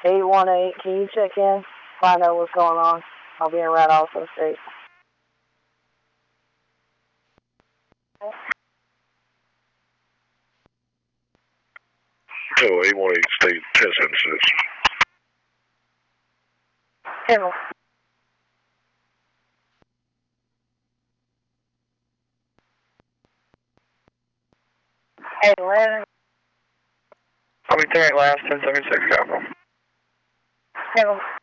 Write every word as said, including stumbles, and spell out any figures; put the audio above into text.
eight one eight, can you check in? Find out what's going on. I'll be in Red also State. Oh, eight one eight State, ten seven six. Hello. Hey, Lennon. I'll be there at last ten seventy-six Capital. Hello.